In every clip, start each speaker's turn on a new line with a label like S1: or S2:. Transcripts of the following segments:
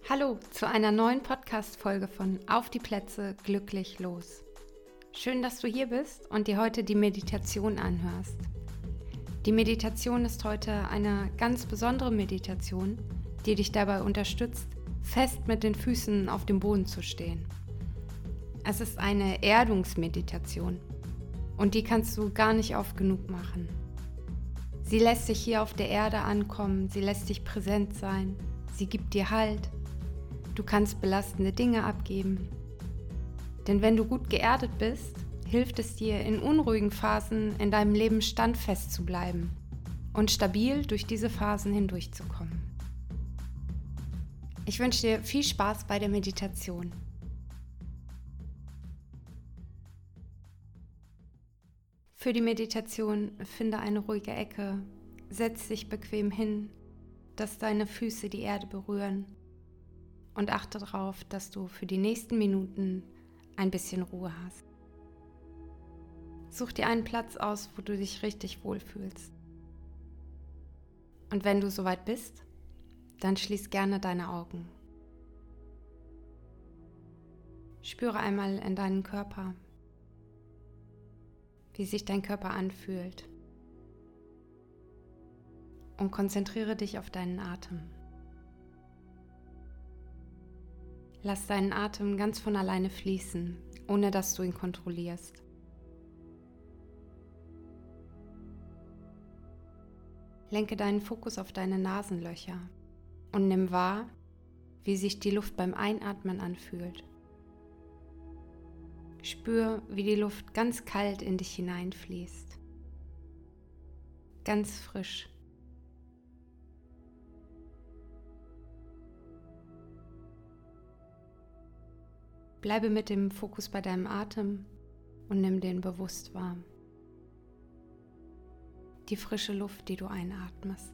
S1: Hallo zu einer neuen Podcast-Folge von Auf die Plätze, glücklich los. Schön, dass du hier bist und dir heute die Meditation anhörst. Die Meditation ist heute eine ganz besondere Meditation, die dich dabei unterstützt, fest mit den Füßen auf dem Boden zu stehen. Es ist eine Erdungsmeditation und die kannst du gar nicht oft genug machen. Sie lässt dich hier auf der Erde ankommen, sie lässt dich präsent sein, sie gibt dir Halt. Du kannst belastende Dinge abgeben. Denn wenn du gut geerdet bist, hilft es dir, in unruhigen Phasen in deinem Leben standfest zu bleiben und stabil durch diese Phasen hindurchzukommen. Ich wünsche dir viel Spaß bei der Meditation. Für die Meditation finde eine ruhige Ecke, setz dich bequem hin, dass deine Füße die Erde berühren und achte darauf, dass du für die nächsten Minuten ein bisschen Ruhe hast. Such dir einen Platz aus, wo du dich richtig wohlfühlst. Und wenn du soweit bist, dann schließ gerne deine Augen. Spüre einmal in deinen Körper, wie sich dein Körper anfühlt. Und konzentriere dich auf deinen Atem. Lass deinen Atem ganz von alleine fließen, ohne dass du ihn kontrollierst. Lenke deinen Fokus auf deine Nasenlöcher und nimm wahr, wie sich die Luft beim Einatmen anfühlt. Spür, wie die Luft ganz kalt in dich hineinfließt. Ganz frisch. Bleibe mit dem Fokus bei deinem Atem und nimm den bewusst wahr. Die frische Luft, die du einatmest.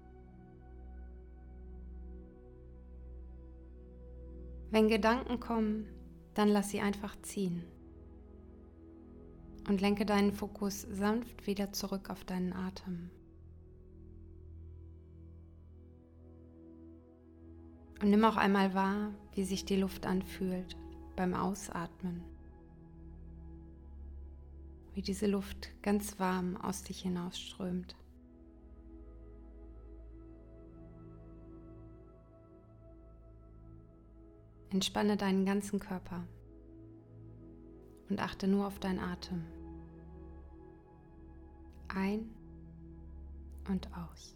S1: Wenn Gedanken kommen, dann lass sie einfach ziehen und lenke deinen Fokus sanft wieder zurück auf deinen Atem. Und nimm auch einmal wahr, wie sich die Luft anfühlt beim Ausatmen. Wie diese Luft ganz warm aus dich hinausströmt. Entspanne deinen ganzen Körper und achte nur auf deinen Atem. Ein und aus.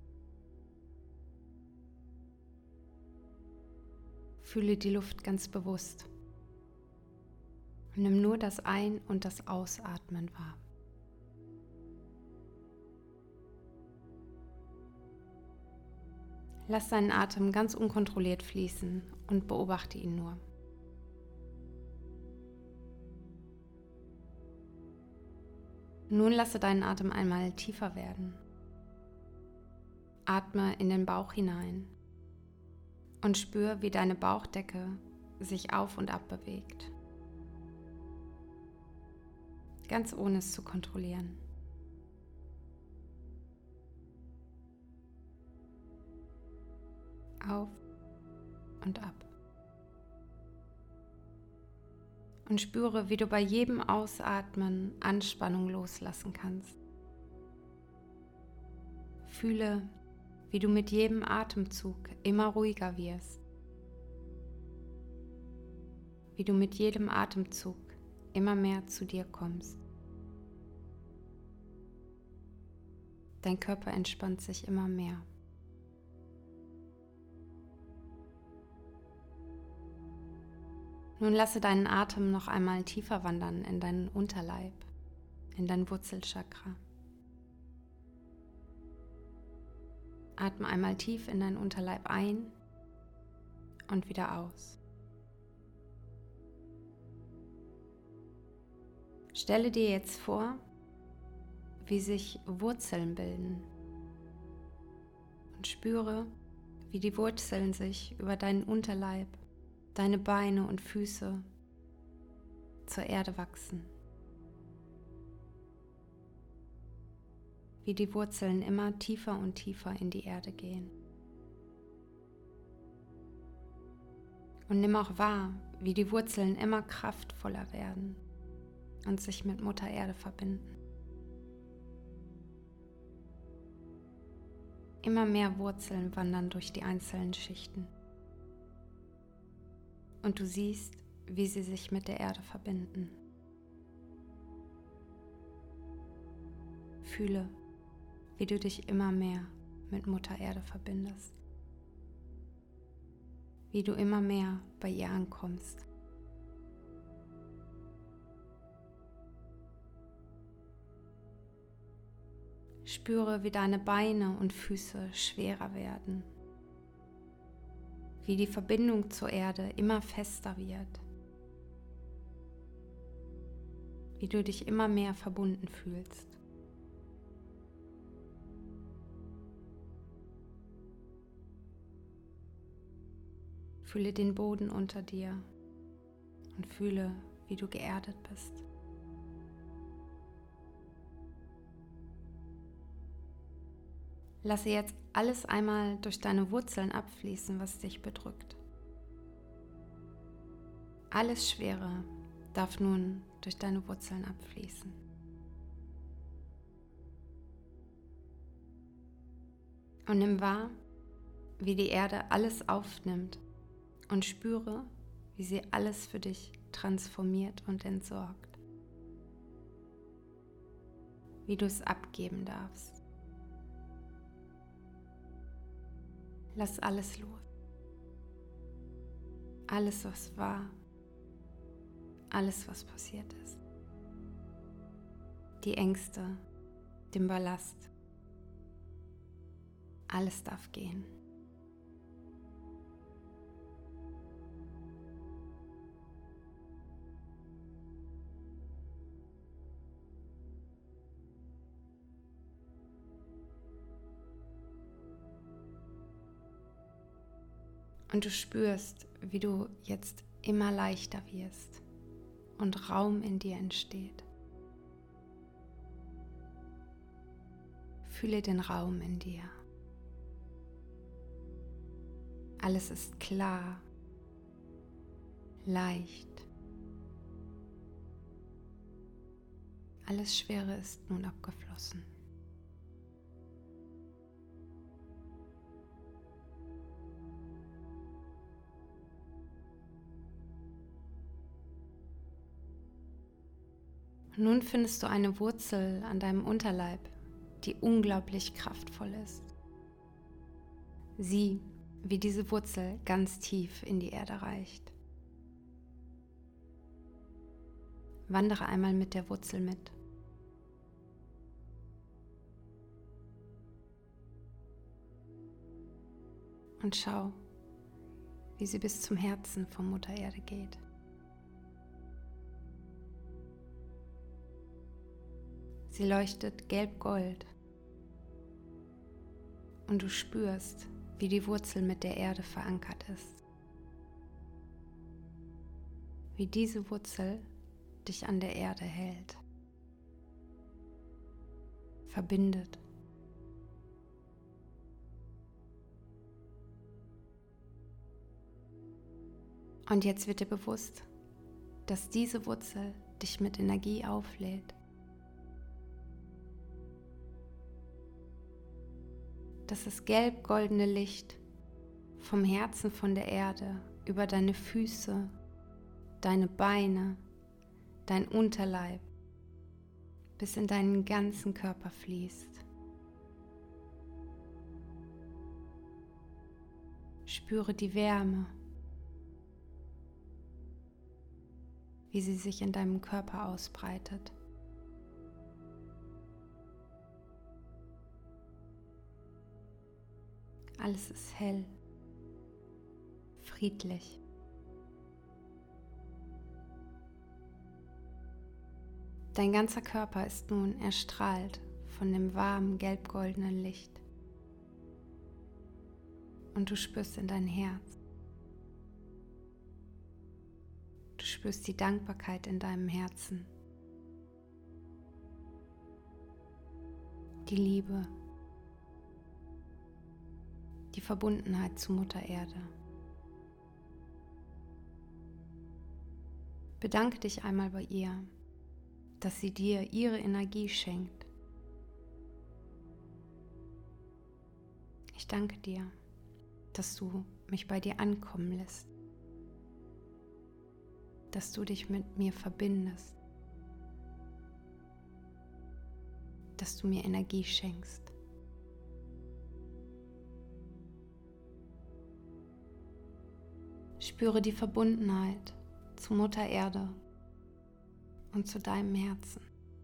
S1: Fühle die Luft ganz bewusst. Und nimm nur das Ein- und das Ausatmen wahr. Lass deinen Atem ganz unkontrolliert fließen und beobachte ihn nur. Nun lasse deinen Atem einmal tiefer werden. Atme in den Bauch hinein und spür, wie deine Bauchdecke sich auf und ab bewegt. Ganz ohne es zu kontrollieren. Auf und ab. Und spüre, wie du bei jedem Ausatmen Anspannung loslassen kannst. Fühle, wie du mit jedem Atemzug immer ruhiger wirst. Wie du mit jedem Atemzug immer mehr zu dir kommst. Dein Körper entspannt sich immer mehr. Nun lasse deinen Atem noch einmal tiefer wandern in deinen Unterleib, in dein Wurzelchakra. Atme einmal tief in deinen Unterleib ein und wieder aus. Stelle dir jetzt vor, wie sich Wurzeln bilden und spüre, wie die Wurzeln sich über deinen Unterleib, deine Beine und Füße zur Erde wachsen. Wie die Wurzeln immer tiefer und tiefer in die Erde gehen. Und nimm auch wahr, wie die Wurzeln immer kraftvoller werden und sich mit Mutter Erde verbinden. Immer mehr Wurzeln wandern durch die einzelnen Schichten. Und du siehst, wie sie sich mit der Erde verbinden. Fühle, wie du dich immer mehr mit Mutter Erde verbindest. Wie du immer mehr bei ihr ankommst. Spüre, wie deine Beine und Füße schwerer werden. Wie die Verbindung zur Erde immer fester wird. Wie du dich immer mehr verbunden fühlst. Fühle den Boden unter dir und fühle, wie du geerdet bist. Lasse jetzt alles einmal durch deine Wurzeln abfließen, was dich bedrückt. Alles Schwere darf nun durch deine Wurzeln abfließen. Und nimm wahr, wie die Erde alles aufnimmt und spüre, wie sie alles für dich transformiert und entsorgt. Wie du es abgeben darfst. Lass alles los. Alles, was war. Alles, was passiert ist. Die Ängste, den Ballast. Alles darf gehen. Und du spürst, wie du jetzt immer leichter wirst und Raum in dir entsteht. Fühle den Raum in dir. Alles ist klar, leicht. Alles Schwere ist nun abgeflossen. Nun findest du eine Wurzel an deinem Unterleib, die unglaublich kraftvoll ist. Sieh, wie diese Wurzel ganz tief in die Erde reicht. Wandere einmal mit der Wurzel mit. Und schau, wie sie bis zum Herzen von Mutter Erde geht. Sie leuchtet gelb-gold und du spürst, wie die Wurzel mit der Erde verankert ist. Wie diese Wurzel dich an der Erde hält, verbindet. Und jetzt wird dir bewusst, dass diese Wurzel dich mit Energie auflädt. Dass das gelb-goldene Licht vom Herzen von der Erde über deine Füße, deine Beine, dein Unterleib bis in deinen ganzen Körper fließt. Spüre die Wärme, wie sie sich in deinem Körper ausbreitet. Alles ist hell, friedlich. Dein ganzer Körper ist nun erstrahlt von dem warmen gelb-goldenen Licht. Und du spürst in dein Herz. Du spürst die Dankbarkeit in deinem Herzen. Die Liebe. Die Verbundenheit zu Mutter Erde. Bedanke dich einmal bei ihr, dass sie dir ihre Energie schenkt. Ich danke dir, dass du mich bei dir ankommen lässt, dass du dich mit mir verbindest, dass du mir Energie schenkst. Spüre die Verbundenheit zu Mutter Erde und zu deinem Herzen.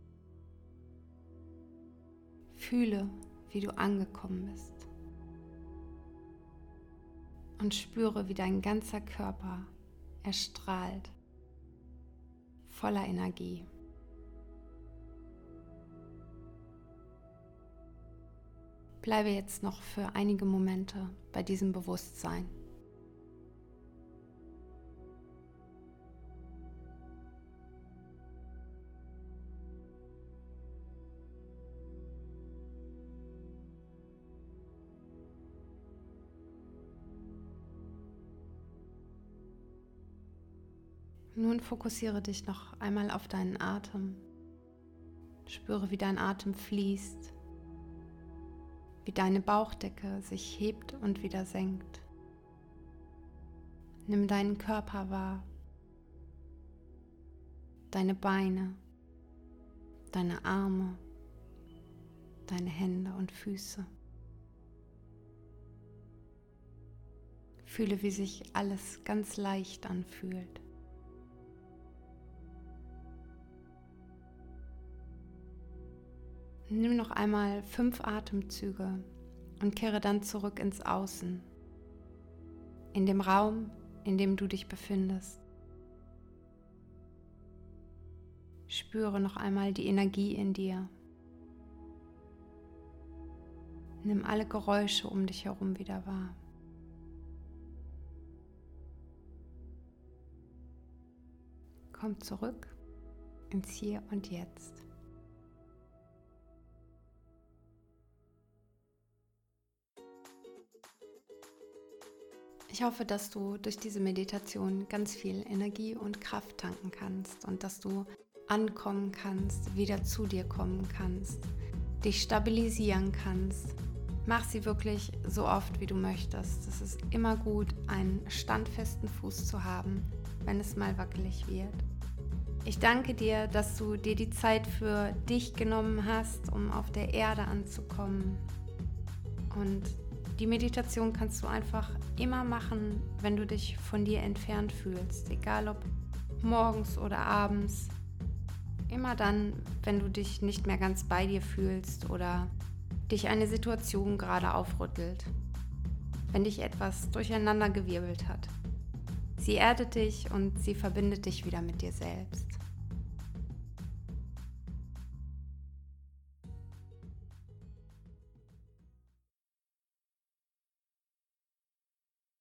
S1: Fühle, wie du angekommen bist. Und spüre, wie dein ganzer Körper erstrahlt, voller Energie. Bleibe jetzt noch für einige Momente bei diesem Bewusstsein. Nun fokussiere dich noch einmal auf deinen Atem. Spüre, wie dein Atem fließt, wie deine Bauchdecke sich hebt und wieder senkt. Nimm deinen Körper wahr, deine Beine, deine Arme, deine Hände und Füße. Fühle, wie sich alles ganz leicht anfühlt. Nimm noch einmal 5 Atemzüge und kehre dann zurück ins Außen, in dem Raum, in dem du dich befindest. Spüre noch einmal die Energie in dir. Nimm alle Geräusche um dich herum wieder wahr. Komm zurück ins Hier und Jetzt. Ich hoffe, dass du durch diese Meditation ganz viel Energie und Kraft tanken kannst und dass du ankommen kannst, wieder zu dir kommen kannst, dich stabilisieren kannst. Mach sie wirklich so oft, wie du möchtest. Es ist immer gut, einen standfesten Fuß zu haben, wenn es mal wackelig wird. Ich danke dir, dass du dir die Zeit für dich genommen hast, um auf der Erde anzukommen. Und die Meditation kannst du einfach immer machen, wenn du dich von dir entfernt fühlst, egal ob morgens oder abends. Immer dann, wenn du dich nicht mehr ganz bei dir fühlst oder dich eine Situation gerade aufrüttelt, wenn dich etwas durcheinandergewirbelt hat. Sie erdet dich und sie verbindet dich wieder mit dir selbst.